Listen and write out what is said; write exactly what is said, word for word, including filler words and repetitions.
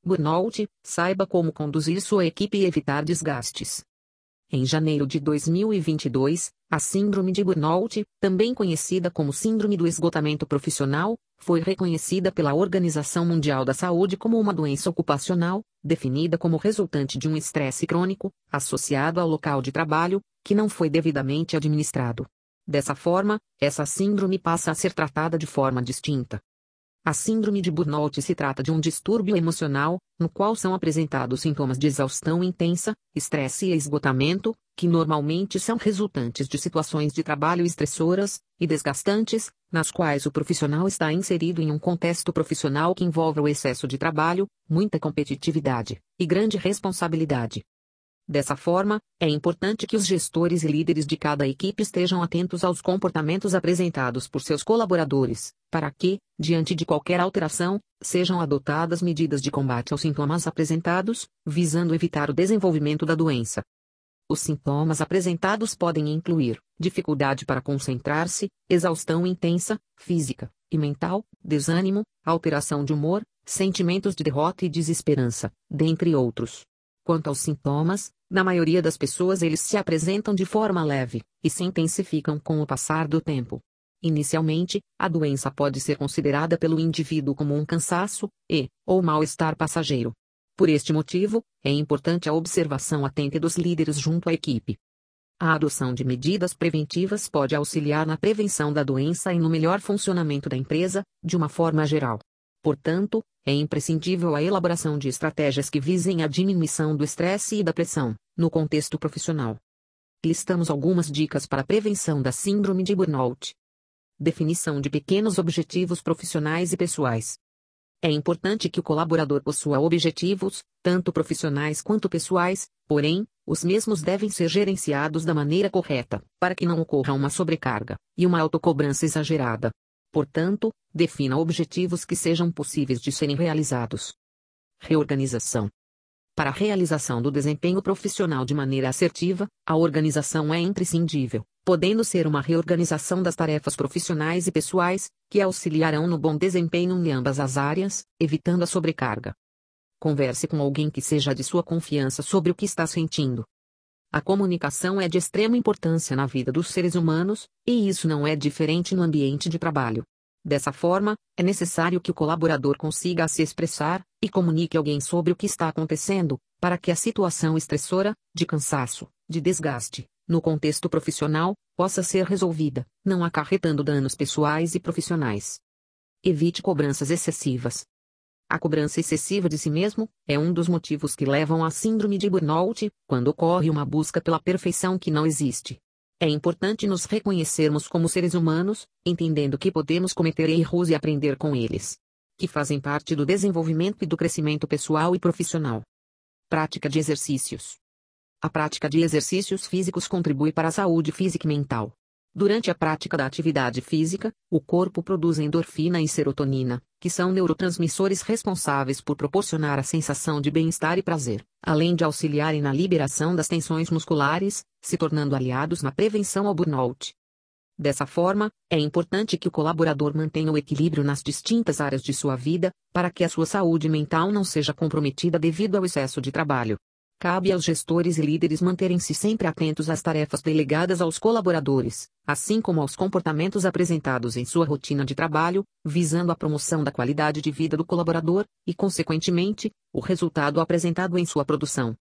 burnout, saiba como conduzir sua equipe e evitar desgastes. Em janeiro de dois mil e vinte e dois, a síndrome de burnout, também conhecida como síndrome do esgotamento profissional, foi reconhecida pela Organização Mundial da Saúde como uma doença ocupacional, definida como resultante de um estresse crônico, associado ao local de trabalho, que não foi devidamente administrado. Dessa forma, essa síndrome passa a ser tratada de forma distinta. A síndrome de burnout se trata de um distúrbio emocional, no qual são apresentados sintomas de exaustão intensa, estresse e esgotamento, que normalmente são resultantes de situações de trabalho estressoras e desgastantes, nas quais o profissional está inserido em um contexto profissional que envolve o excesso de trabalho, muita competitividade e grande responsabilidade. Dessa forma, é importante que os gestores e líderes de cada equipe estejam atentos aos comportamentos apresentados por seus colaboradores, para que, diante de qualquer alteração, sejam adotadas medidas de combate aos sintomas apresentados, visando evitar o desenvolvimento da doença. Os sintomas apresentados podem incluir dificuldade para concentrar-se, exaustão intensa, física e mental, desânimo, alteração de humor, sentimentos de derrota e desesperança, dentre outros. Quanto aos sintomas, na maioria das pessoas eles se apresentam de forma leve e se intensificam com o passar do tempo. Inicialmente, a doença pode ser considerada pelo indivíduo como um cansaço e, ou mal-estar passageiro. Por este motivo, é importante a observação atenta dos líderes junto à equipe. A adoção de medidas preventivas pode auxiliar na prevenção da doença e no melhor funcionamento da empresa, de uma forma geral. Portanto, é imprescindível a elaboração de estratégias que visem a diminuição do estresse e da pressão, no contexto profissional. Listamos algumas dicas para a prevenção da síndrome de burnout. Definição de pequenos objetivos profissionais e pessoais. É importante que o colaborador possua objetivos, tanto profissionais quanto pessoais, porém, os mesmos devem ser gerenciados da maneira correta, para que não ocorra uma sobrecarga e uma autocobrança exagerada. Portanto, defina objetivos que sejam possíveis de serem realizados. Reorganização. Para a realização do desempenho profissional de maneira assertiva, a organização é imprescindível, podendo ser uma reorganização das tarefas profissionais e pessoais, que auxiliarão no bom desempenho em ambas as áreas, evitando a sobrecarga. Converse com alguém que seja de sua confiança sobre o que está sentindo. A comunicação é de extrema importância na vida dos seres humanos, e isso não é diferente no ambiente de trabalho. Dessa forma, é necessário que o colaborador consiga se expressar e comunique a alguém sobre o que está acontecendo, para que a situação estressora, de cansaço, de desgaste, no contexto profissional, possa ser resolvida, não acarretando danos pessoais e profissionais. Evite cobranças excessivas. A cobrança excessiva de si mesmo é um dos motivos que levam à síndrome de burnout, quando ocorre uma busca pela perfeição que não existe. É importante nos reconhecermos como seres humanos, entendendo que podemos cometer erros e aprender com eles, que fazem parte do desenvolvimento e do crescimento pessoal e profissional. Prática de exercícios. A prática de exercícios físicos contribui para a saúde física e mental. Durante a prática da atividade física, o corpo produz endorfina e serotonina, que são neurotransmissores responsáveis por proporcionar a sensação de bem-estar e prazer, além de auxiliarem na liberação das tensões musculares, se tornando aliados na prevenção ao burnout. Dessa forma, é importante que o colaborador mantenha o equilíbrio nas distintas áreas de sua vida, para que a sua saúde mental não seja comprometida devido ao excesso de trabalho. Cabe aos gestores e líderes manterem-se sempre atentos às tarefas delegadas aos colaboradores, assim como aos comportamentos apresentados em sua rotina de trabalho, visando a promoção da qualidade de vida do colaborador e, consequentemente, o resultado apresentado em sua produção.